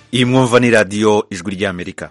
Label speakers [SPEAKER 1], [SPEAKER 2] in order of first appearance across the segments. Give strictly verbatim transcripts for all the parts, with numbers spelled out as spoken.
[SPEAKER 1] iyi mwumva ni radiyo ijwi ry'Amerika.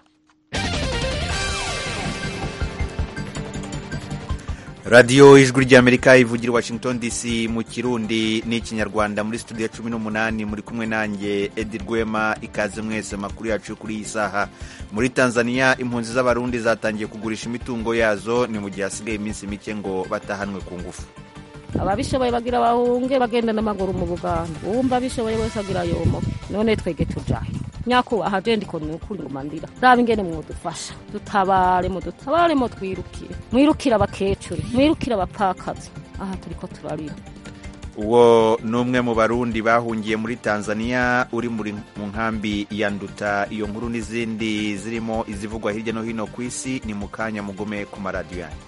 [SPEAKER 1] radiyo ijwi ry'Amerika ivugira Washington D C mu Kirundi n'ikinyarwanda. Muri studio cumi n'umunani muri kumwe nanjye Edi Rwema. Ikaze mwese makuru yacu kuri iyi saha. Muri Tanzania impunzi z'abarundi zatangiye kugurisha imitungo yazo, ni mu gihe hasigaye iminsi mike ngo batahanwe ku ngufu.
[SPEAKER 2] Ababishoboye bagira bahunge bagenda n'amaguru mu Buganda, wumva bishoboye wese agira yomo. None twege tujahe nyaku ahagenda iko n'ukuri ngo mandira raba ingene mwodufasha, dutabare mu dutabare mu twirukire, mwirukira abakecuru, mwirukira abapakazi, aha turiko turarira.
[SPEAKER 1] Uwo numwe mu barundi bahungiye muri Tanzania uri muri mu nkambi ya Nduta. Iyo nkuru n'izindi zirimo izivugwa hirya no hino ku isi ni mukanya mugome ku maradiyo yanyu.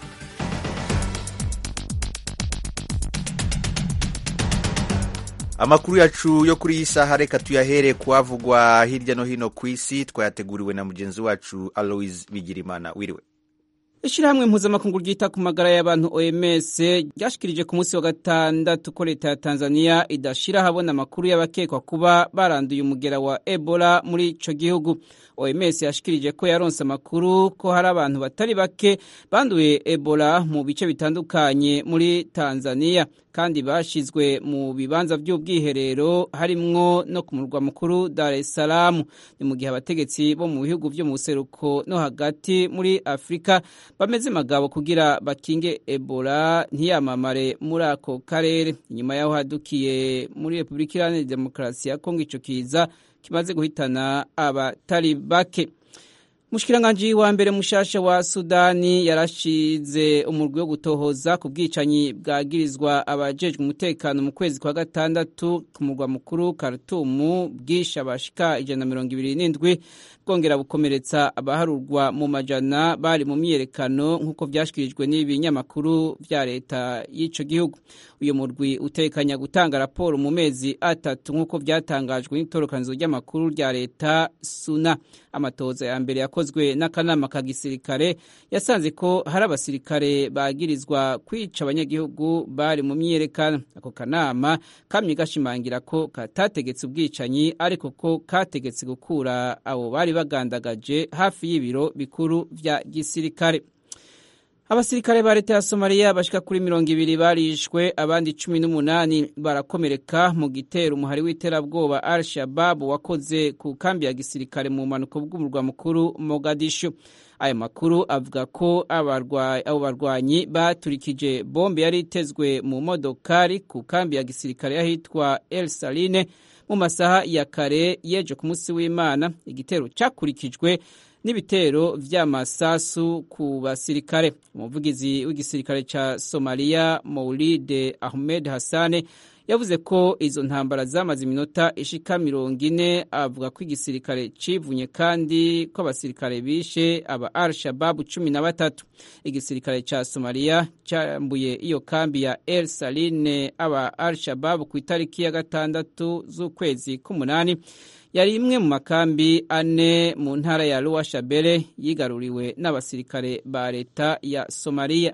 [SPEAKER 1] Amakuru yacu yo kuri iyi saha reka tuyahere kuhavugwa hirya no hino ku isi, twayateguriwe na mugenzi wacu Alois Bigirimana. Wiriwe.
[SPEAKER 3] Ishirahamwe mpuzamakungu ryita ku magara y'abantu O M S ryashikirije ku munsi wa gatandatu ko leta ya Tanzania idashira habona amakuru y'abakekwa kuba baranduye umugera wa Ebola muri ico gihugu. O M S yashikirije ko yaronse amakuru ko hari abantu batari bake banduye Ebola mu bice bitandukanye muri Tanzania, kandi bashizwe mu bibanza by'ubwiherero harimwo no ku murwa mukuru Dar es Salaam. Ni mu gihe abategetsi bo mu bihugu byo mu seruko no hagati muri Afrika bameze magabo kugira bakinge Ebola ntiyamamare muri ako karere. Inyuma yaho hadukiye muri Republika Iharanira Demokarasi ya Kongo ico kiza kimaze guhitana abatari bake. Mushikiranganje wa mbere mushasha wa Sudani yarashize umurwi wo gutohoza ku bwicanyi bwagirizwa abajejwe umutekano mu kwezi kwa gatandatu ku murwa mukuru Khartoum, bwisha bashika ijana na mirongo ibiri n'indwi, bwongera bukomeretsa abaharurwa mu majana bari mu myerekano nk'uko vyashikirijwe n'ibinyamakuru vya leta y'ico gihugu. Uyo murwi utekanya gutanga raporo mu mezi atatu nk'uko vyatangajwe n'itorokanzo ry'amakuru rya leta Suna. Amatoza ya mbere yakozwe n'akanama ka gisirikare yasanze ko hari abasirikare bagirizwa kwica abanyagihugu bari mu myerekano. Ako kanama kamye gashimangira ko katategetse ubwicanyi, ariko ko kategetse gukura abo bari bagandagaje hafi y'ibiro bikuru vya gisirikare. Abasirikare ba leta ya Somalia bashika kuri mirongo ibiri barishwe, abandi cumi n'umunani barakomereka mu gitero umuhari w'iterabwoba Al-Shabaab wakoze ku kambi ya gisirikare mu manuko bw'umurwa mukuru Mogadishu. Ayo makuru avuga ko abo barwanyi baturikije bombe yari itezwe mu modokari ku kambi ya gisirikare yahitwa El Saline mu masaha ya kare yejo ku munsi w'Imana. Igitero cakurikijwe n'ibitero vy'amasasu ku basirikare. Umuvugizi w'igisirikare ca Somalia Maulid Ahmed Hassan yavuze ko izo ntambara zamaze iminota ishika mirongo ine. Avuga ko igisirikare civunye kandi ko abasirikare bishe aba Al-Shabaab cumi na batatu. Igisirikare ca Somalia cambuye iyo kambi ya El Saline aba Al-Shabaab ku itariki ya gatandatu z'ukwezi k'umunani. Yari imwe mu makambi ane mu ntara ya Lower Shabelle yigaruriwe n'abasirikare ba leta ya Somalia.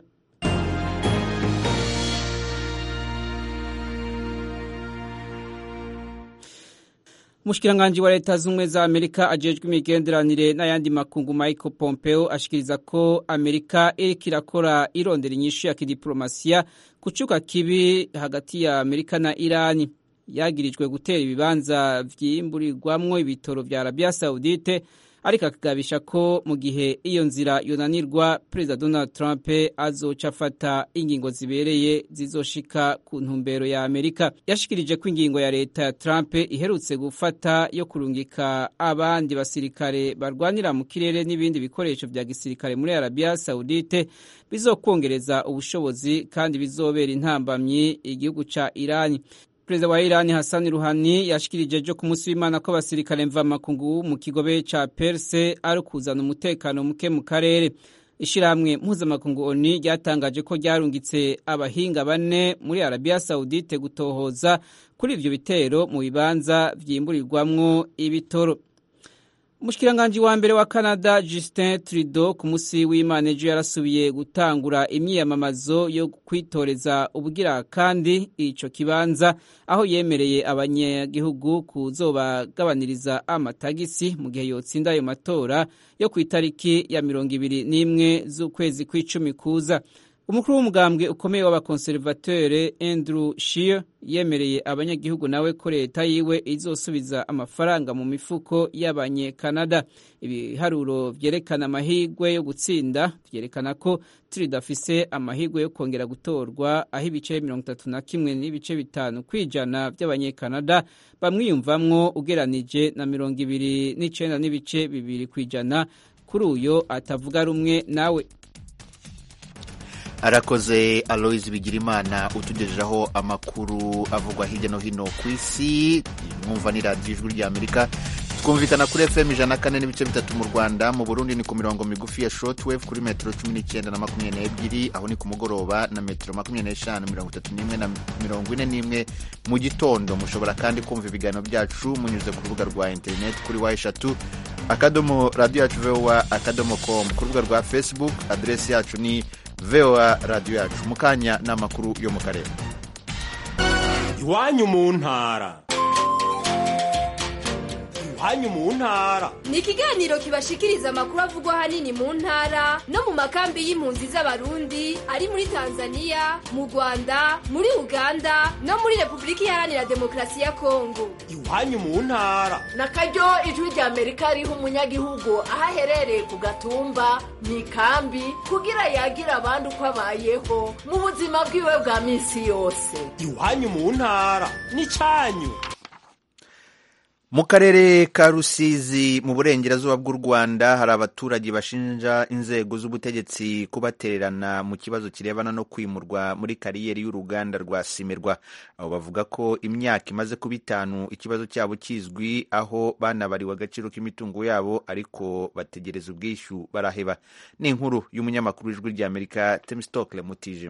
[SPEAKER 3] Mushikiranganje wa leta z'umwe za Amerika ajejwe imigenderanire n'ayandi makungu Michael Pompeo ashikiriza ko Amerika iriko irakora irondera inyishu ya kidiplomasiya kucuka kibi hagati ya Amerika na Irani. Yagirijwe gutera ibibanza vyimburirwamwo ibitoro vya Arabia Saudite, ariko akagabisha ko mu gihe iyo nzira yonanirwa Perezida Donald Trump azoca afata ingingo zibereye zizoshika ku ntumbero ya Amerika. Yashikirije ko ingingo ya leta ya Trump iherutse gufata yo kurungika abandi basirikare barwanira mu kirere n'ibindi bikoresho vya gisirikare muri Arabia Saudite bizokongereza ubushobozi kandi bizobera intambamyi igihugu ca Irani. Perezida wa Irani Hassan Rouhani yashikirije jo ku munsi w'Imana ko abasirikare mvamakungu mu kigobe ca Perse ari kuzana umutekano muke mu karere. Ishiramwe mpuzamakungu O N U ryatangaje ko ryarungitse abahinga bane muri Arabia Saudite gutohoza kuri ivyo bitero mu bibanza vyimburirwamwo ibitoro. Umushikiranganji wa mbere wa Canada Justin Trudeau ku musi w'Imana ejo yarasubiye gutangura imyiyamamazo yo kwitoreza ubugira kandi ico kibanza aho yemereye abanyagihugu kuzobagabaniriza amatagisi mu gihe yotsinda ayo matora yo ku itariki ya mirongo ibiri n'imwe z'ukwezi kw'icumi kuza. Umukuru w'umugambwe ukomeye w'abakonservateur Andrew Scheer yemereye abanyagihugu nawe ko leta yiwe izosubiza amafaranga mu mifuko y'abanye-Canada. Ibiharuro vyerekana amahigwe yo gutsinda vyerekana ko Trudeau afise amahigwe yo kongera gutorwa aho ibice mirongo itatu na kimwe n'ibice bitanu kwijana by'abanye-Canada bamwiyumvamwo ugeranije na mirongo ibiri n'icenda n'ibice bibiri kwijana kuri uyo atavuga rumwe nawe.
[SPEAKER 1] Arakoze Aloise Bigirimana utugejejeho amakuru avugwa hirya no hino ku isi. Mwumva ni radio Ijwi rya Amerika, twumvikana kuri F M ijana na kane n'ibice bitatu mu Rwanda, mu Burundi ni ku mirongo migufi ya shortwave kuri metero cumi n'icyenda na makumyabiri n'ebyiri, aho ni ku mugoroba na metero makumyabiri n'eshanu mirongo itatu n'imwe na mirongo ine n'imwe mu gitondo. Mushobora kandi kumva ibiganiro byacu munyuze ku rubuga rwa internet kuri wa eshatu akadomo radio yacu voa akadomo com, ku rubuga rwa Facebook adresi yacu ni voa radio yacu. Mukanya n'amakuru yo mu karere.
[SPEAKER 4] Iwanyu mu ntara. Iwanyu mu ntara
[SPEAKER 5] ni ikiganiro kibashikiriza amakuru avugwa hanini mu ntara no mu makambi y'impunzi z'abarundi ari muri Tanzania, mu Rwanda, muri Uganda no muri Republika Iharanira Demokarasi ya Kongo.
[SPEAKER 4] Iwanyu mu ntara
[SPEAKER 6] nakaryo Ijwi rya Amerika riha umunyagihugu aho aherereye ku gatumba mu ikambi kugira yagira abandi uko abayeho mu buzima bwiwe bwa minsi yose.
[SPEAKER 4] Iwanyu mu ntara ni cyanyu.
[SPEAKER 1] Mu karere ka Rusizi mu burengerazuba bw'u Rwanda hari abaturage bashinja inzego z'ubutegetsi kubatererana mu kibazo kirebana no kwimurwa muri kariyeri y'uruganda rwa Simerwa. Abo bavuga ko imyaka imaze kuba itanu ikibazo cyabo kizwi, aho banabariwe agaciro k'imitungo yabo ariko bategereza ubwishyu baraheba. Ni inkuru y'umunyamakuru w'Ijwi rya Amerika Temistokle Mutijima.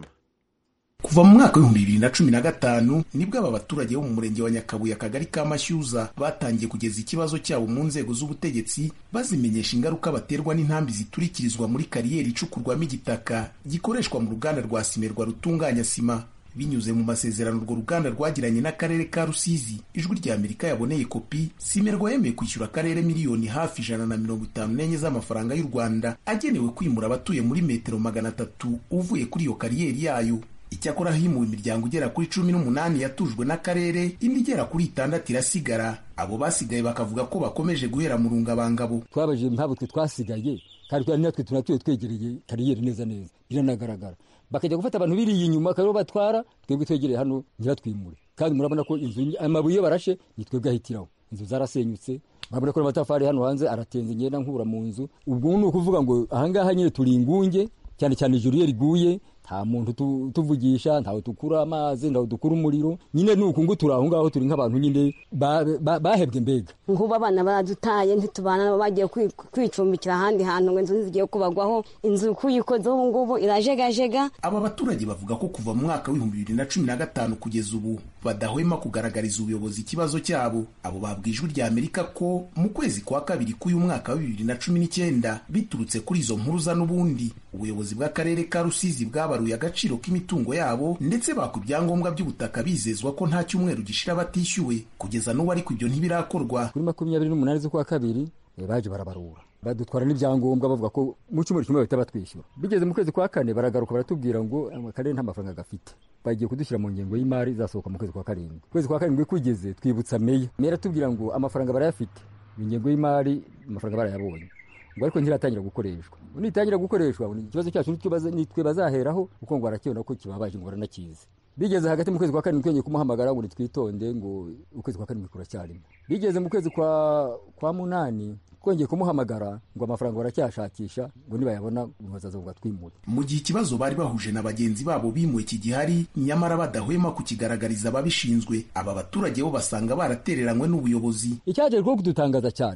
[SPEAKER 7] Kuva mu mwaka w'ibihumbi bibiri na cumi na gatanu nibwo aba baturage bo mu murenge wa Nyakabuye akagari ka Mashyuza batangiye kugeza ikibazo cyabo mu nzego z'ubutegetsi, bazimenyesha ingaruka baterwa n'intambi ziturikirizwa muri kariyeri icukurwamo igitaka gikoreshwa mu ruganda rwa Simerwa rutunganya sima. Binyuze mu masezerano urwo ruganda rwagiranye n'akarere ka Rusizi, Ijwi rya Amerika yaboneye kopi. Simerwa yemeye kwishyura akarere miliyoni hafi ijana na mirongo itanu n'enye z'amafaranga y'u Rwanda agenewe kwimura abatuye muri metero magana atatu uvuye kuri iyo kariyeri yayo. Icyakora himuwe imiryango igera kuri cumi n'umunani yatujwe n'akarere, indi igera kuri itandatu irasigara. Abo basigaye bakavuga ko bakomeje guhera mu rungabangabo.
[SPEAKER 8] Twabaje impamvu twe twasigaye kandi twari natwe tunatuye twegereye kariyeri neza neza biranagaragara, bakajya gufata abantu biriye inyuma akaba batwara, twebwe twegereye hano nyiratwimure. Kandi murabona ko inzu amabuye barashe ni twebwe ahitiraho, inzu zarasenyutse. Murabona ko amatafari hano hanze aratenze ngenda nkura mu nzu. Ubwo ni ukuvuga ngo ahangaha nyine turi ingunge, cyane cyane ijuru iyo riguye nta muntu tuvugisha, ntawe tukura amazi, ntawe dukura umuriro. Nyine nuko ngo turi aho ngaho turi nk'abantu nyine bahebwe mbega.
[SPEAKER 9] Nkuba abana baradutaye ntitubana, bagiye kwicumbikira ahandi hantu ngo inzu zigiye kubagwaho, inzu kuyikoze ubu ngubu irajegajega.
[SPEAKER 7] Aba baturage bavuga ko kuva mu mwaka w'ibihumbi bibiri na cumi na gatanu kugeza ubu badahwema kugaragariza ubuyobozi ikibazo cyabo. Abo babwiye Ijwi rya Amerika ko mu kwezi kwa kabiri k'uyu mwaka wa bibiri na cumi n'icyenda biturutse kuri izo mpuruza n'ubundi ubuyobozi bw'akarere ka Rusizi bwabaruye agaciro k'imitungo yabo, ndetse bakwa ibyangombwa by'ubutaka bizezwa ko nta cyumweru gishira batishyuwe. Kugeza n'ubu ariko ibyo ntibirakorwa.
[SPEAKER 8] Kuri makumyabiri n'umunani z'ukwa kabiri baje barabarura, badutwara n'ibyangombwa bavuga ko mu cyumweru kimwe bahita batwishyura. Bigeze mu kwezi kwa kane baragaruka baratubwira ngo akarere nta mafaranga gafite, bagiye kudushyira mu ngengo y'imari izasohoka mu kwezi kwa karindwi. Kwezi kwa karindwi kugeze twibutsa meya meya atubwira ngo amafaranga barayafite, ingengo y'imari amafaranga barayabonye, ngo ariko ntiratangira gukoreshwa. Nitangira gukoreshwa ikibazo cyacu nitwe bazaheraho kuko ngo barakibona ko kibabaje ngo baranakize. Bigeze hagati mu kwezi kwa karindwi twongeye kumuhamagara ngo nitwitonde ngo ukwezi kwa karindwi kuracyarimo. Bigeze mu kwezi kwa kwa munani twongeye kumuhamagara ngo amafaranga baracyashakisha ngo nibayabona bazaza batwimura.
[SPEAKER 7] Mu gihe ikibazo bari bahuje na bagenzi babo bimuwe kigihari, nyamara badahwema kukigaragariza ababishinzwe. Aba baturage bo basanga baratereranywe n'ubuyobozi.
[SPEAKER 8] Icyaje rwo kudutangaza cyane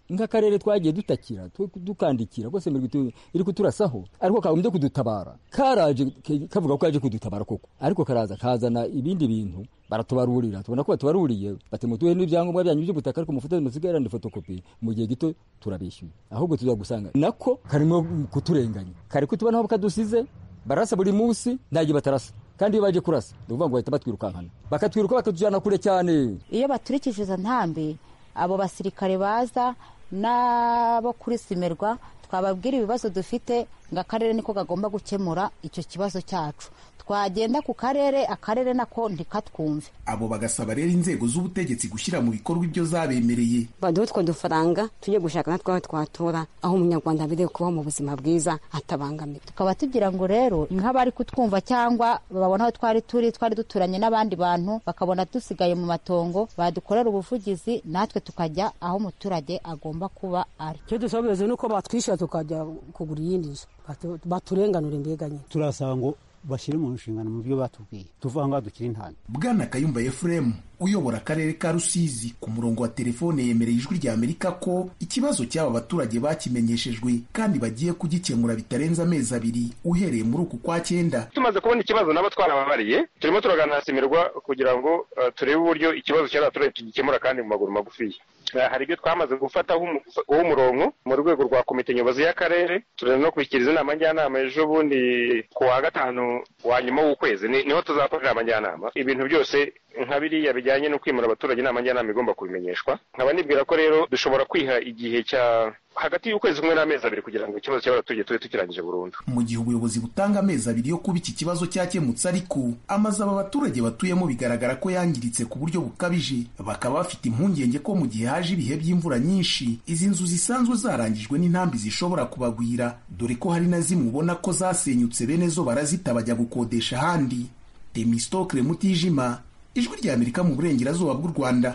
[SPEAKER 8] nk'akarere twagiye dutakira dukandikira rwose iri kuturasaho ariko kagombye kudutabara karaje kavuga ko yaje kudutabara koko ariko karaza kazana ibindi bintu baratubarurira tubona ko batubaruriye bati mutuhe n'ibyangombwa byanyu by'ubutaka ariko mufite musigarane fotokopi mu gihe gito turabishyuye ahubwo tuzagusanga nako karimo kuturenganya kare kutuba naho kadusize barasa buri munsi ndagiye batarasa kandi iyo baje kurasa ndavuga ngo bahita batwirukankana bakatwiruka bakatujyana kure cyane.
[SPEAKER 10] Iyo baturikije izo ntambi abo basirikare baza n'abo kuri simerwa twababwira ibibazo dufite ngo akarere niko gagomba gukemura icyo kibazo cyacu twagenda ku karere akarere nako ntikatwumve.
[SPEAKER 7] Abo bagasaba rero inzego z'ubutegetsi gushyira mu bikorwa ibyo zabemereye
[SPEAKER 9] baduhe utwo dufaranga tujye gushaka natwe twatura aho umunyarwanda abiriye kubaho mu buzima bwiza atabangamiye.
[SPEAKER 10] Tukaba tugira ngo rero nk'abari kutwumva cyangwa babona aho twari turi twari duturanye n'abandi bantu bakabona dusigaye mu matongo badukorera ubuvugizi natwe tukajya aho umuturage agomba kuba ari.
[SPEAKER 11] Cyo dusobeje nuko batwishyura tukajya kugura iyindi nzu baturenganura imbeganye.
[SPEAKER 12] Turasaba ngo bashyire mu nshingano mu byo batubwiye tuvuga ngo dukire intana.
[SPEAKER 7] Bwana Kayumba Ephraim uyobora akarere ka Rusizi ku murongo wa telefone yemereye ijwi rya Amerika ko ikibazo cy'aba baturage bakimenyeshejwe kandi bagiye kugikemura bitarenze amezi abiri uhereye muri uku kwa cyenda.
[SPEAKER 13] Tumaze kubona ikibazo nabo twarababariye turimo turaganira simirwa kugira ngo uh, turebe uburyo ikibazo cy'abaturage tugikemura kandi mu maguru magufi. Hari ibyo twamaze gufata uwo murongo mu rwego rwa komite nyobozi y'akarere turana no kubikiriza inama njyanama ejo bundi ku wa gatanu wa nyuma w'ukwezi niho tuzakorera amajyanama ibintu byose nka biriya bijyanye no kwimura abaturage inama njyanama igomba kubimenyeshwa. Nkaba nibwira ko rero dushobora kwiha igihe cya hagati y'ukwezi kumwe n'amezi abiri kugira ngo ikibazo cy'abaturage tube tukirangije burundu.
[SPEAKER 7] Mu gihe ubuyobozi butanga amezi abiri yo kuba iki kibazo cyakemutse ariko amazu aba baturage batuyemo bigaragara ko yangiritse ku buryo bukabije bakaba bafite impungenge ko mu gihe haje ibihe by'imvura nyinshi izi nzu zisanzwe zarangijwe n'intambi zishobora kubagwira dore ko hari na zimwe ubona ko zasenyutse bene zo barazita bajya gukodesha ahandi. Temistokle Mutijima, ijwi rya Amerika mu burengerazuba bw'u Rwanda.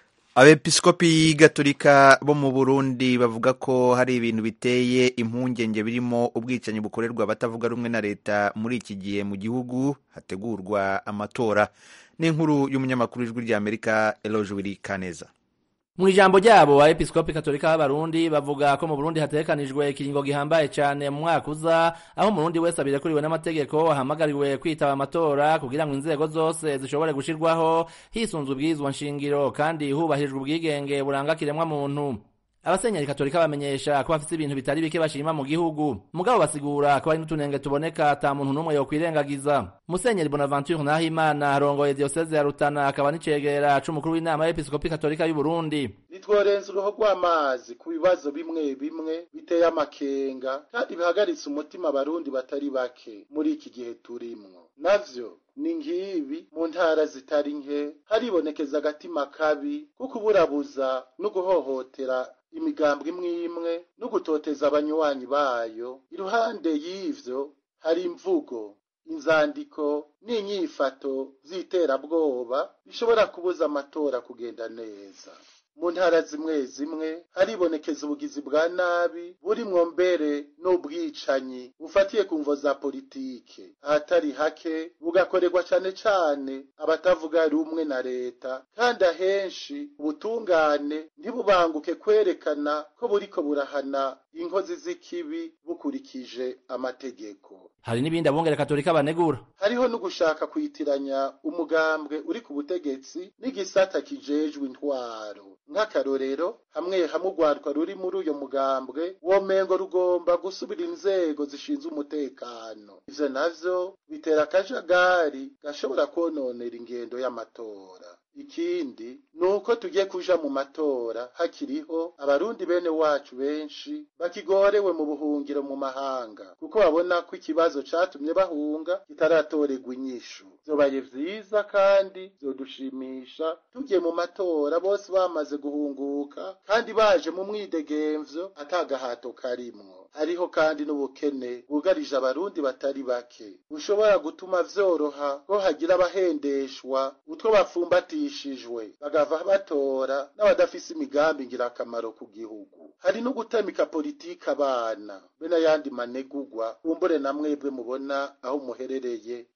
[SPEAKER 1] Abepiskopi Gatolika bo mu Burundi bavuga ko hari ibintu biteye impungenge birimo ubwicanyi bukorerwa abatavuga rumwe na leta muri iki gihe mu gihugu hategurwa amatora. N'inkuru y'umunyamakuru w'ijwi rya Amerika Eloge Wirikaneza.
[SPEAKER 14] Mu ijambo ryabo abepiskopi Katolika b'Abarundi bavuga ko mu Burundi hatekanijwe ikiringo gihambaye cyane mu mwaka uza aho umurundi wese abirekuriwe n'amategeko ahamagariwe kwitaba amatora kugira ngo inzego zose zishobore gushirwaho hisunzwe ubwirizwa nshingiro kandi hubahirijwe ubwigenge buranga kiremwa muntu. Abasenyeri Katolika bamenyesha ko bafite ibintu bitari bike bashima mu gihugu mugabo basigura ko ari n'utunenge tuboneka ata muntu n'umwe yo kwirengagiza. Musenyeri Bonaventure Nahimana arongoye diocese ya Rutana akaba n'icegera c'umukuru w'inama y'Episkopi Katolika y'u Burundi.
[SPEAKER 15] Nitworenza uruho rw'amazi ku bibazo bimwe bimwe biteye amakenga kandi bihagaritse umutima abarundi batari bake muri iki gihe turimwo. Navyo ni ngibi mu ntara zitari nke haribonekeza agatima kabi kuko uburabuza no guhohotera imigambwe imwe imwe no gutoteza abanywanyi bayo. Iruhande y'ivyo hari imvugo, inzandiko n'inyifato z'iterabwoba bishobora kubuza amatora kugenda neza. Mu ntara zimwe zimwe haribonekeza ubugizi bwa nabi burimwo mbere n'ubwicanyi bufatiye ku mvo za politike ahatari hake bugakorerwa cane cane abatavuga rumwe na leta kandi ahenshi ubutungane ntibubanguke kwerekana ko buriko burahana inkozi z'ikibi bukurikije amategeko.
[SPEAKER 14] Hari n'ibindi abongera Katolika banegura.
[SPEAKER 15] Hariho no gushaka kwitiranya umugambwe uri ku butegetsi n'igisata kijejwe intwaro. Nk'akarorero hamwe hamwe urwarwa ruri muri uyo mugambwe womengo rugomba gusubira inzego zishinzwe umutekano. Ivyo navyo bitera akajagari gashobora kononera ingendo y'amatora. Ikindi nuko tugiye kuja mu matora hakiriho abarundi bene wacu benshi bakigorewe mu buhungiro mu mahanga kuko babona ko ikibazo catumye bahunga kitaratorerwa inyishu. Vyobaye vyiza kandi vyodushimisha tugiye mu matora bose bamaze guhunguka kandi baje mu mwidegemvyo atagahato karimwo. Hariho kandi n'ubukene bwugarije abarundi batari bake bushobora gutuma vyoroha ko hagira abahendeshwa utwo bafumbatishijwe bagava batora n'abadafise imigambi ngirakamaro ku gihugu. Hari no gutamika politika abana be n'ayandi manegugwa kumbure na mwebwe mubona aho muherereye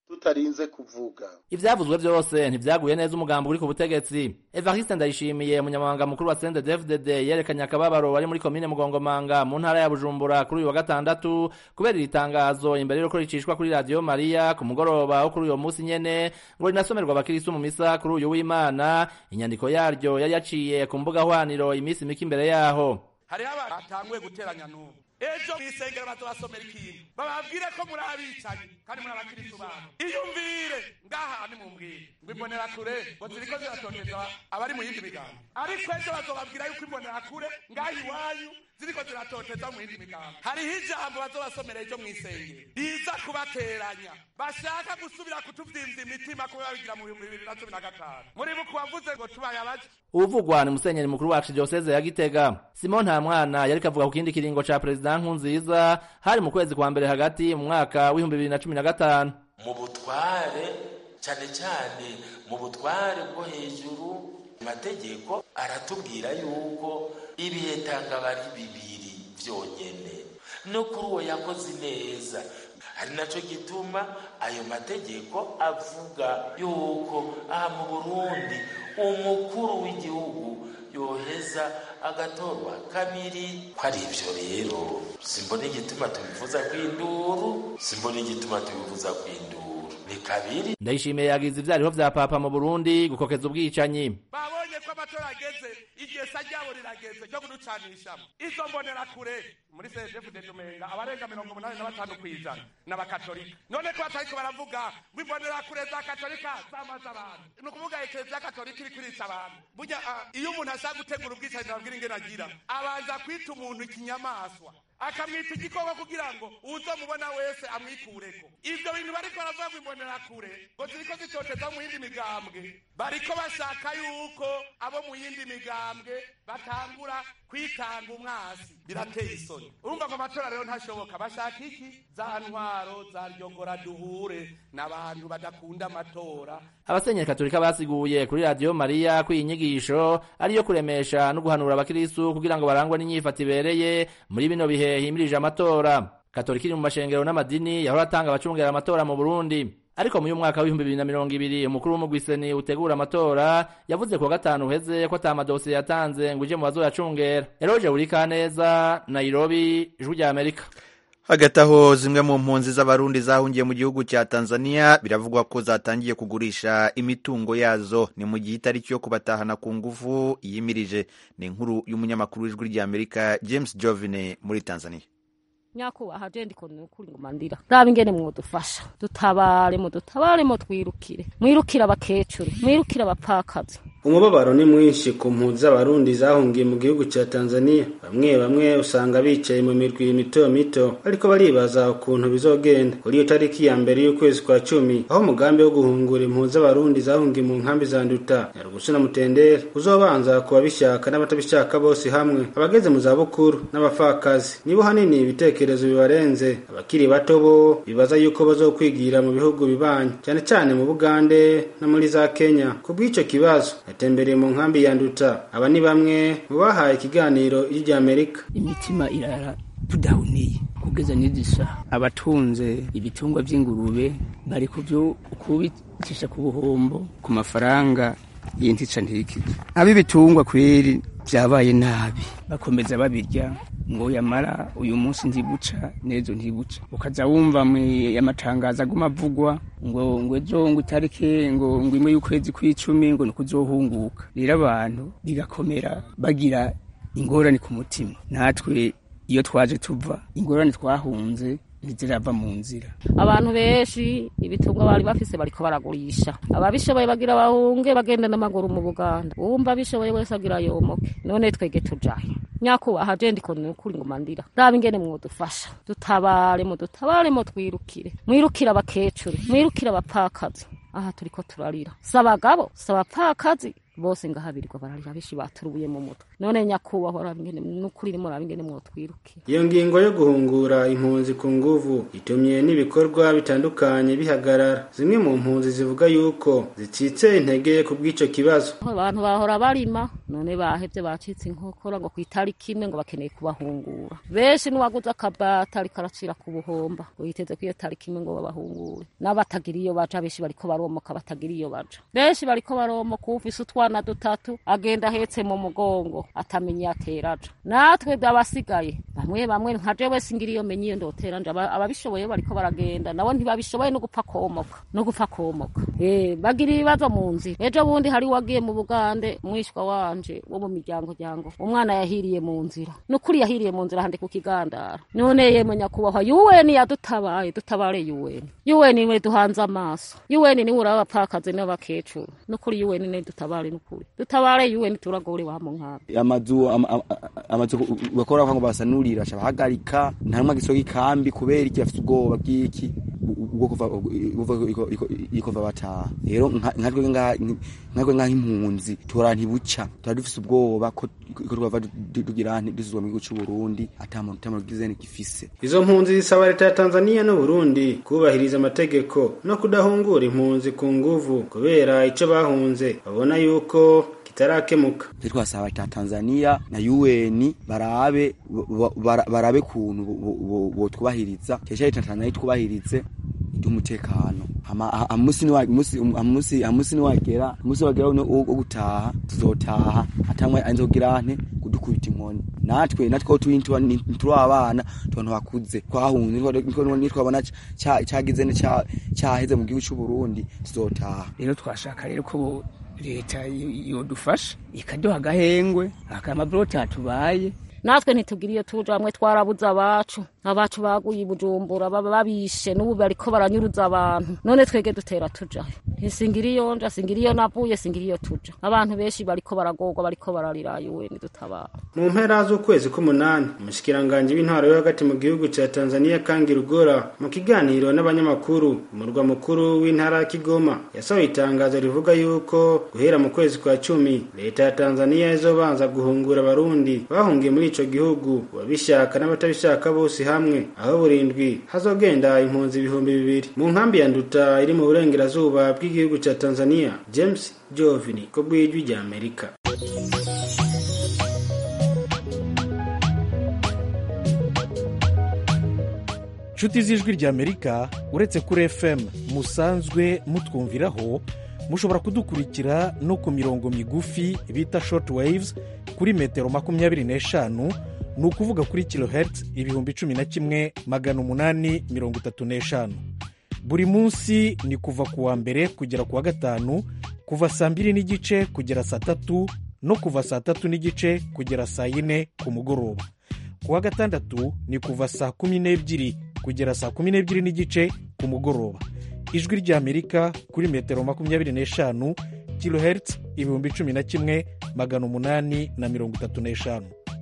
[SPEAKER 15] tutarinze kuvuga.
[SPEAKER 14] Ivyavuzwe byose ntivyaguye neza umugambo uri ku butegetsi. Evariste Ndayishimiye umunyamabanga mukuru wa C N D D F D D yerekanye akababaro wari muri komine Mugongomanga mu ntara ya Bujumbura kuri uyu wa gatandatu kubera iritangazo imbere y'uko ricishwa kuri Radio Maria ku mugoroba wo kuri uyo munsi nyene ngo rinasomerwa abakirisu mu misa kuri uyu w'Imana. Inyandiko yaryo yari yaciye ku mbuga hwaniro imisi mike imbere yaho.
[SPEAKER 16] Hari aba batanguye guteranya n'ubu ejo mwisengero bazobasomera ikintu bababwire ko muri abicanyi kandi muri abakirisu babo. Iyumvire ngaha ni mumbwire ngo imbonera kure ngo ziriko ziratoteza abari mu yindi migambo, ariko ejo bazobabwira yuko imbonera kure ngaha iwanyu ziriko ziratoteza mu yindi migambo. Hariho ijambo bazobasomera ejo mwisengero riza kubateranya, bashaka gusubira kutuvyimvya imitima kuba babigira mu bihumbi bibiri na cumi na gatanu. Muri buku wavuze ngo tubaye abaje
[SPEAKER 14] uvugwa ni musenyeri mukuru wacu Diocese ya Gitega Simon Ntamwana yari kavuga ku kindi kiringo ca President Nkurunziza hari mu kwezi kwa mbere hagati mu mwaka w'ibihumbi bibiri na cumi na gatanu.
[SPEAKER 17] Mu butware cyane cyane mu butware bwo hejuru amategeko aratubwira yuko ibihe tanga bari bibiri byonyene no kuri uwo yakoze neza. Hari naco gituma ayo mategeko avuga yuko aha mu Burundi umukuru w'igihugu yoheza agatorwa kabiri. Kwari ivyo rero simbona igituma tubivuza kw'induru, simbona igituma tubivuza kw'induru, ni kabiri.
[SPEAKER 14] Ndayishimiye yagize ivyariho vya papa mu Burundi gukokeza ubwicanyi.
[SPEAKER 16] Babonye ko amatora ageze, igihe sajyabo rirageze cyo kuducanishamo. Izo mbonera kure muri C N D D F D D umenga abarenga mirongo umunani na batanu kw'ijana n'abakatolika. None ko batariko baravuga ngo imbonera kure za katolika zamaze abantu, ni ukuvuga eklezia katolika iri kurica abantu. Burya iyo umuntu ashaka gutegura ubwicanyi babwira ingene agira, abanza kwita umuntu ikinyamaswa akamwita igikoko kugira ngo uzomubona wese amwikureko. Ivyo bintu bariko baravuga ngo imbonera kure ngo ziriko zitoteza mu yindi migambwe, bariko bashaka yuko abo mu yindi migambwe batangura kwitanga umwasi. Birateye isoni. Urumva ko amatora rero ntashoboka. Bashaka iki? Za ntwaro za ryogora duhure n'abantu badakunda amatora.
[SPEAKER 14] Abasenyeri Katolika basiguye kuri Radio Maria ko inyigisho ariyo kuremesha no guhanura abakristo kugira ngo barangwe n'inyifato ibereye muri bino bihe himirije amatora. Katolika iri mu mashengero n'amadini yahora atanga abacungera amatora mu Burundi. Ariko mu mwaka w'ibihumbi bibiri na mirongo ibiri umukuru w'umugwiseni utegura amatora yavuze ko gatanu uheze ko atamadosiye yatanze ngo uje mu bazoyacungera. Eroje Urikaneza, Nairobi, Ijwi rya Amerika.
[SPEAKER 1] Hagati aho zimwe mu mpunzi z'abarundi zahungiye mu gihugu cya Tanzania biravugwa ko zatangiye kugurisha imitungo yazo. Ni mu gihe itariki yo kubatahana ku nguvu yimirije. Ni inkuru y'umunyamakuru w'Ijwi rya Amerika James Jovine muri Tanzania.
[SPEAKER 2] Nyakubaha je ndiko nukuri ngumandira raba ingene mwodufasha dutabare mu dutabare mu twirukire mwirukira abakecuru mwirukira abapakazi.
[SPEAKER 18] Umubabaro ni mwinshi ku mpunzi z'abarundi zahungiye mu gihugu cya Tanzania. Bamwe bamwe usanga bicaye mu mirwi mito mito ariko baribaza ukuntu bizogenda kuri iyo tariki ya mbere y'ukwezi kwa cumi, aho umugambi wo guhungura impunzi z'abarundi zahungiye mu nkambi za Nduta, Nyarugusu na Mutendere uzobanza kuba bishaka n'abatabishaka bose hamwe, abageze mu zabukuru n'abafakazi. Nibo hanini ibitekerezo bibarenze. Abakiri bato bo bibaza yuko bazokwigira mu bihugu bibanye cyane cyane mu Bugande no muri za Kenya. Kubw'ico kibazo yatembereye mu nkambi ya Nduta. Aba ni bamwe mu bahaye ikiganiro y'Ijwi Amerika.
[SPEAKER 19] Imitima irara tudahuniye kugeza n'idisha abatunze ibitungwa by'ingurube bari kubyo kubicisha ku buhombo ku mafaranga y'intica ntiki. Abi bitungwa kweri byabaye nabi bakomeza babirya ngo yamara uyu munsi ntiguca nezo ntiguca, ukaza wumva mu yamatangaza gumavugwa ngo ngo ejo ngo itarike ngo ngo imwe y'ukwezi kw'icumi ngo nukuzohunguka. Rero abantu bigakomera bagira ingorane ku mutima. Natwe iyo twaje tuva ingorane twahunze ntizirava mu nzira.
[SPEAKER 2] Abantu benshi ibitungwa bari bafise bariko baragurisha. Ababishoboye bagira bahunge bagenda n'amaguru mu Buganda. Wumva bishoboye wese agira yomoke. None twege tujahe. Nyakubaha je ndiko nukuri ngumandira raba ingene mwodufasha dutabare mu dutabare mu twirukire mwirukira abakecuru mwirukira abapakazi. Aha turiko turarira sabagabo sabapakazi bose ngahabirirwa bararira bishi baturubuye mu mutwe. None nyakubaho raba ingene nukuri ni muraba ingene mwotwirukira.
[SPEAKER 18] Iyo ngingo yo guhungura impunzi ku nguvu itumye n'ibikorwa bitandukanye bihagarara. Zimwe mu mpunzi zivuga yuko zicitse intege ku bw'ico kibazo.
[SPEAKER 2] Abantu bahora barima none bahevye bacitse inkokora ngo kwitariki imwe ngo bakeneye kubahungura benshi n'uwaguze akabata ariko aracira ku buhomba ngo yiteze ko iyo tariki imwe ngo babahungure n'abatagira iyo baja benshi bariko baromoka batagira iyo baja benshi bariko baromoka ufise utwana dutatu agenda ahetse mu mugongo atamenya ateraja natwe abasigaye bamwe bamwe nka jewe singira iyo menye iyo ndotera nje ababishoboye bariko baragenda nabo ntibabishoboye no gupfa komoka no gupfa komoka eh bagira ibibazo mu nzi ejo bundi hari wagiye mu Bugande mwishwa wanje wo mu miryango jango umwana yahiriye mu nzira nukuri yahiriye mu nzira hande ku kigandara none yemwe nyakubahwa yuweni yadutabaye dutabare yuweni yuweni we duhanze amaso yuweni ni uraba pakaze n'abakecuru nukuri yuweni ne dutabare nukuri dutabare yuweni turagore wa mu nkaba
[SPEAKER 20] amazu amazu bakora ngo basanurira shabahagarika nta numwe gisogi kambi kubera iki afite ubwoba bw'iki ubwo kuva ikova bataha rero nkatwe nga nkatwe nga impunzi tora ntibuca turadufise ubwoba ko twava tugira dusuzwa mu gihugu cy'u Burundi atamuntu tamugize gifise
[SPEAKER 18] izo mpunzi zisaba leta ya Tanzania no Burundi kubahiriza amategeko no kudahungura impunzi ku nguvu kubera ico bahunze babona yuko kitarakemuka
[SPEAKER 20] twasaba leta ya Tanzania na U N barabe barabe kuntu bo twubahiriza cyesha leta Tanzania twubahirize umutekano ama amusi ni amusi amusi amusi ni wagera amusi wagera no gutaha tuzotaha atamwe anzogira nte kudukubita inkoni natwe natwe twintu nturu abana tubona bakuze kwahunze niko nitwabona cyagize ne cyaheze mu gihugu cy'u Burundi tuzotaha
[SPEAKER 19] rero twashaka rero ko leta yodufasha ikaduha gahengwe akamabrote atubaye
[SPEAKER 2] natwe ntitugira iyo tuje bamwe twarabuze abacu abacu baguye Bujumbura baba babishe n'ubu bariko baranyuruza abantu none twege dutera tuja ntisingira iyo nja singira iyo navuye singira iyo tuja abantu benshi bariko baragorwa bariko bararira yuwe nidutabara
[SPEAKER 18] mu mpera z'ukwezi k'umunani umushikiranganje w'intwaro yo hagati mu gihugu cya Tanzania Kangi Rugora mu kiganiro n'abanyamakuru umurwa mukuru w'intara Kigoma yasohoye itangazo rivuga yuko guhera mu kwezi kwa cumi leta ya Tanzania izobanza guhungura abarundi bahungiye muri ico gihugu babishaka n'abatabishaka bose hamwe aho burindwi hazogenda impunzi ibihumbi bibiri mu nkambi ya Nduta iri mu burengerazuba bw'igihugu cya Tanzania. James Jovini ko bwijwi rya Amerika.
[SPEAKER 21] Chuti z'ijwi rya Amerika uretse kuri F M musanzwe mutwumviraho mushobora kudukurikira no ku mirongo migufi bita short waves kuri metero makumyabiri n'eshanu ni ukuvuga kuri kilohertz ibihumbi cumi na kimwe magana umunani mirongo itatu n'eshanu. Buri munsi ni kuva ku wa mbere kugera ku wa gatanu kuva saa mbiri n'igice kugera saa tatu no kuva saa tatu n'igice kugera saa yine ku mugoroba. Ku wa gatandatu ni kuva saa kumi n'ebyiri kugera saa kumi n'ebyiri n'igice ku mugoroba. Ijwi rya Amerika kuri metero makumyabiri n'eshanu kilohertz ibihumbi cumi na kimwe magana umunani na mirongo itatu n'eshanu.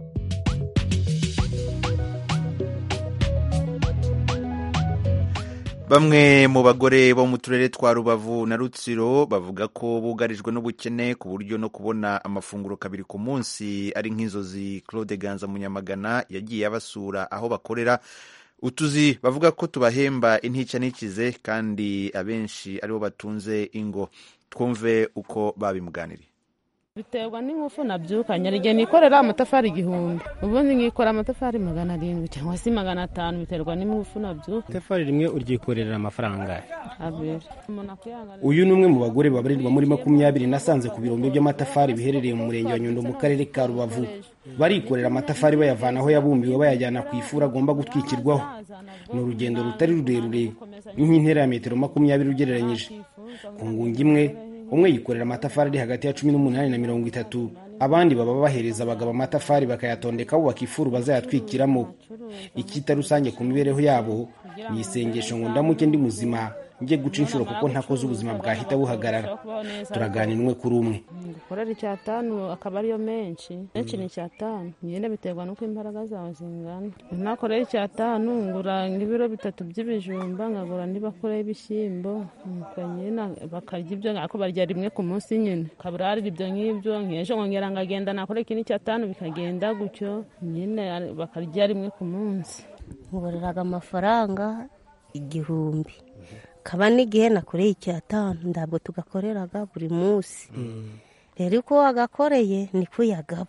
[SPEAKER 1] Bamwe mu bagore bo mu turere twa Rubavu na Rutsiro bavuga ko bugarijwe n'ubukene ku buryo no kubona amafunguro kabiri ku munsi ari nk'inzozi. Claude Ganza Munyamagana yagiye abasura aho bakorera utuzi bavuga ko tubahemba intica n'ikize kandi abenshi aribo batunze ingo. Twumve uko babimuganiriye.
[SPEAKER 22] Biterwa n'ingufu nabyukanye rige nikorera amatafari igihumbi ubundi nkikora amatafari magana arindwi cyangwa se magana atanu biterwa n'ingufu nabyuka.
[SPEAKER 23] Itafari rimwe uryikorera amafaranga
[SPEAKER 22] abiri.
[SPEAKER 23] Uyu ni umwe mu bagore babarirwa muri makumyabiri nasanze ku birombe by'amatafari biherereye mu murenge wa Nyundo mu karere ka Rubavu. Barikorera amatafari bayavana aho yabumbiwe bayajyana ku ifura agomba gutwikirwaho. Ni urugendo rutari rurerure nk'intera ya metero makumyabiri ugereranyije. Ku ngungi imwe umwe yikorera amatafari ari hagati ya cumi n'umunani na mirongo itatu, abandi baba bahereza abagabo amatafari bakayatondekaho bakifuru bazayatwikiramo. Ikita rusange ku mibereho yabo ni isengesho ngo ndamuke ndi muzima ngiye guca inshuro kuko ntakoze ubuzima bwahita buhagarara. Turaganira umwe kuri umwe.
[SPEAKER 22] Gukorera icyatanu akaba ariyo menshi menshi ni icyatanu nyine biterwa nuko imbaraga zawe zingana. Nakorera icyatanu ngura nk'ibiro bitatu by'ibijumba nkagura nibakora ibishyimbo nuko nyine bakarya ibyo ako barya rimwe ku munsi nyine kaburari ibyo nk'ibyo nk'ejo ngongera ngagenda nakora ikindi cyatanu bikagenda gutyo nyine bakarya rimwe ku munsi.
[SPEAKER 24] Ngoreraga amafaranga igihumbi kaba n'igihe nakoreye icyatanu ndabwo tugakoreraga buri munsi rero uko wagakoreye niko uyagaba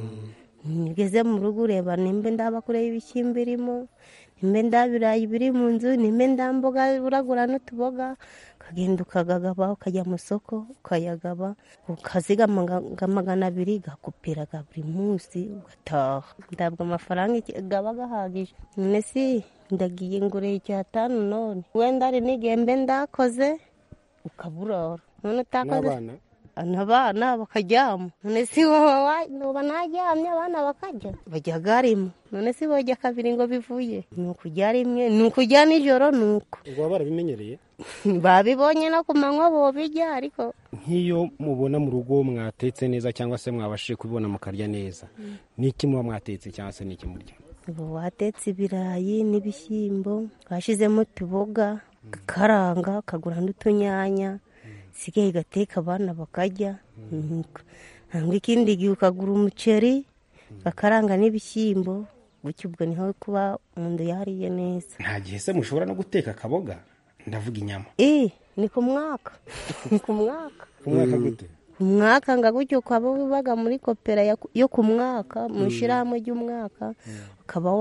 [SPEAKER 24] ngeze mu rugo ureba nimba ndabakure y'ibishyimbo irimo nimba ndabirayi biri mu nzu nimba ndamboga uragura n'utuboga ukagenda ukagagaba ukajya mu soko ukayagaba ukazigama magana abiri gakupiraga buri munsi ugataha ndabwo amafaranga gaba gahagije none si ndagiye ngure icyatanu none wenda ari n'igembe ndakoze ukaburora none utakoze abana bakaryama none si wowe nuba naryamye abana bakarya bajya garimo none si bojya kabiri ngo bivuye ni ukujya rimwe ni ukujya nijoro ni uko
[SPEAKER 23] ubwo baba barabimenyereye
[SPEAKER 24] babibonye no ku manywa bobijya ariko
[SPEAKER 23] nk'iyo mubona mu rugo mwatetse neza cyangwa se mwabashije kubibona mukarya neza n'iki muba mwatetse cyangwa se n'iki murya
[SPEAKER 24] ubu watetse ibirayi n'ibishyimbo twashyizemo utuboga karanga kagura n'utunyanya sigaye gateka abana bakarya ntabwo ikindi gihe ukagura umuceri bakaranga n'ibishyimbo gutyo ubwo niho kuba umuntu yariye neza
[SPEAKER 23] nta gihe se mushobora no guteka akaboga ndavuga inyama
[SPEAKER 24] eh ni ku mwaka ni ku mwaka
[SPEAKER 23] ku mwaka gute
[SPEAKER 24] ku mwaka nga gutyo ukaba ubaga muri kopera yo ku mwaka mu ishyirahamwe ry'umwaka ukaba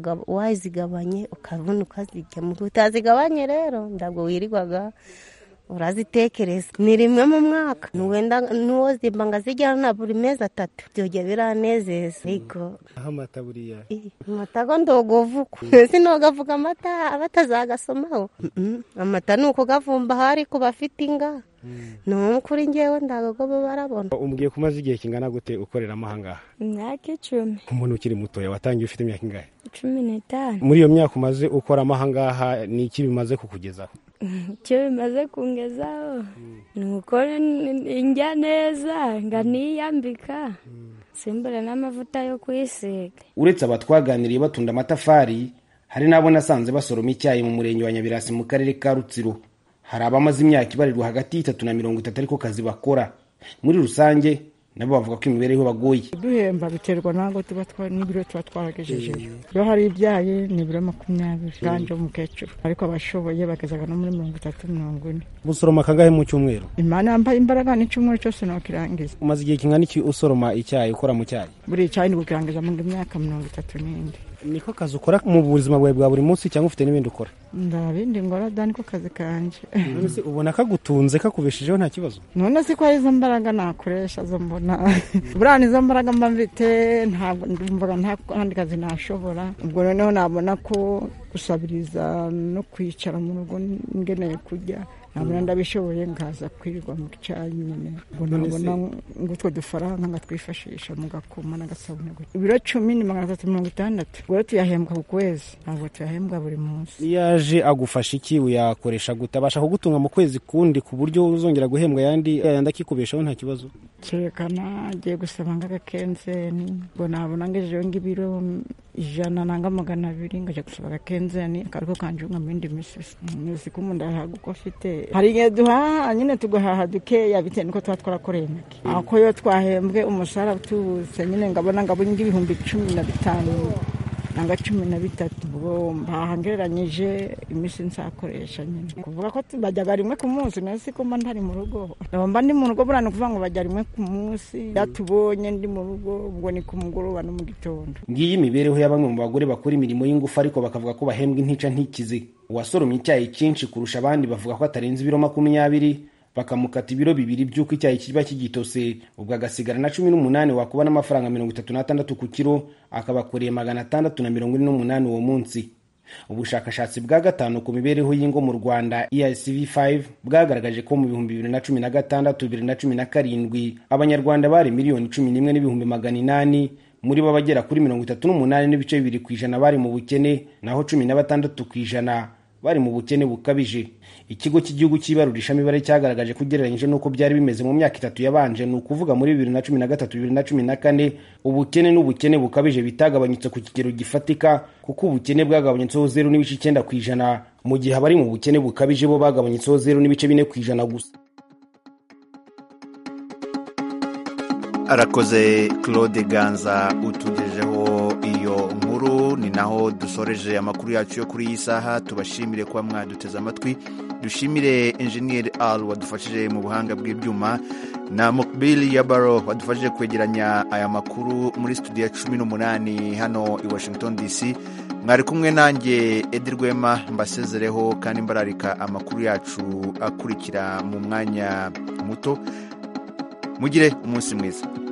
[SPEAKER 24] wazigabanye ukabona ukazirya mu utazigabanye rero ntabwo wirirwaga urazitekereza ni rimwe mu mwaka nuwenda nuwo zimba nga zijyana buri mezi atatu byojya biranezeza ariko
[SPEAKER 23] aho amata buriya
[SPEAKER 24] amata go ndogovuko sinogavuga amata batazagasomaho amata nuko gavumba hari ku bafite inga no kuri ngewe ndago barabona
[SPEAKER 23] umbwiye kumaze igihe kingana gute ukoreramo ahangaha
[SPEAKER 3] imyaka icumi
[SPEAKER 23] umuntu ukiri mutoya watangiye ufite imyaka ingahe
[SPEAKER 3] cumi n'itanu
[SPEAKER 23] muri iyo myaka umaze ukoramo ahangaha ni iki bimaze kukugezaho
[SPEAKER 3] icyo bimaze kungezaho ni uko njya neza nga niyambika simbura n'amavuta yo kwisiga
[SPEAKER 23] uretse aba twaganiriye batunda amatafari hari n'abo nasanze basoroma icyayi mu murenge wa Nyabirasi mu karere ka Rutsiro hari abamaze imyaka ibarirwa hagati y'itatu na mirongo itatu ariko kazi bakora muri rusange nabo bavuga ko imibereho bagoye
[SPEAKER 4] duhemba biterwa ntabwo tuba n'ibiro tuba twaragejejeyo iyo hari ibyaye ni ibiro makumyabiri kandi umukecuru ariko abashoboye bagezaga no muri mirongo itatu mirongo ine
[SPEAKER 23] gusoroma kangahe mu cyumweru
[SPEAKER 4] imana yambaye imbaraga n'icyumweru cyose nakirangiza
[SPEAKER 23] umaze igihe kingana iki usoroma icyayi ukora mu cyayi
[SPEAKER 4] buri cyayi ni kukirangiza mu myaka mirongo itatu n'indi
[SPEAKER 23] niko kazi ukora mu buzima bwawe bwa buri munsi cyangwa ufite n'ibindi ukora
[SPEAKER 4] ndabindi ngora da niko kazi kanje
[SPEAKER 23] none se ubona kagutunze kakubeshejeho nta kibazo
[SPEAKER 4] none se ko izo mbaraga nakoresha zo mbona buriya nizo mbaraga mba mfite ntabwo ndumvaga nta kandi kazi nashobora ubwo noneho nabona ko gusabiriza no kwicara mu rugo ngeneye kujya nabona ndabishoboye ngaza kwirirwa mu cyayi nyine ubwo nabona ngutwo dufaranga ngatwifashisha mu gakoma n'agasabune ibiro cumi ni magana atatu mirongo itandatu ubwo tuyahembwa ku kwezi ntabwo tuyahembwa buri munsi
[SPEAKER 23] iyo aje agufasha iki uyakoresha gute abasha kugutunga mu kwezi kundi ku buryo uzongera guhembwa yandi yandi akikubeshaho nta kibazo
[SPEAKER 4] cyerekana agiye gusaba ng'agakenzeni ngo nabona ngejejeho ng'ibiro ijana nanga magana abiri ngajya gusaba agakenzeni akariko kanjunga mu yindi misisi mwese ko umuntu arahaga uko afite hari igihe duhaha nyine tugahaha dukeya bitewe nuko tuba twarakoreye make ako yo twahembwe umusara utubutse nyine ngabona ngabona ibihumbi cumi na bitanu nanga cumi na bitatu ubwo mbahangereranyije iminsi nsakoresha nyine kuvuga ko bajyaga rimwe ku munsi nasi ko mba ntari mu rugo mba ndi mu rugo buriya ni ukuvuga ngo bajya rimwe ku munsi yatubonye ndi mu rugo ubwo ni ku mugoroba no mu gitondo
[SPEAKER 23] ngiyi imibereho ya bamwe mu bagore bakora imirimo y'ingufu ariko bakavuga ko bahembwa intica ntikize uwasoromye icyayi cyinshi kurusha abandi bavuga ko atarenze ibiro makumyabiri bakamukata ibiro bibiri by'uko icyayi kiba kigitose ubwo agasigara na cumi n'umunani wakuba n'amafaranga mirongo itatu n'atandatu ku kiro akabakoreye magana atandatu na mirongo ine n'umunani uwo munsi ubushakashatsi bwa gatanu ku mibereho y'ingo mu Rwanda E I C V five bwagaragaje ko mu bihumbi bibiri na cumi na gatandatu bibiri na cumi na karindwi abanyarwanda bari miliyoni cumi n'imwe n'ibihumbi magana inani muri bo bagera kuri mirongo itatu n'umunani n'ibice bibiri ku ijana bari mu bukene naho cumi na batandatu ku ijana bari mu bukene bukabije ikigo cy'igihugu cy'ibarurishamibare cyagaragaje kugereranyije n'uko byari bimeze mu myaka itatu yabanje ni ukuvuga muri bibiri na cumi na gatatu bibiri na cumi na kane ubukene n'ubukene bukabije bitagabanyutse ku kigero gifatika kuko ubukene bwagabanyutseho zeru n'ibice icyenda ku ijana mu gihe abari mu bukene bukabije bo bagabanyutseho zeru n'ibice bine ku ijana gusa.
[SPEAKER 1] arakoze Claude Ganza utugejeho iyo nkuru ni naho dusoreje amakuru yacu yo kuri iyi saha tubashimire kuba mwaduteze amatwi dushimire engineer Al wadufashije mu buhanga bw'ibyuma na Mukbili Yabaro wadufashije kwegeranya aya makuru muri studio ya cumi n'umunani hano i Washington D C. Mwari kumwe nanjye Edi Rwema mbasezereho kandi mbararika amakuru yacu akurikira mu mwanya muto. Mugire umunsi mwiza.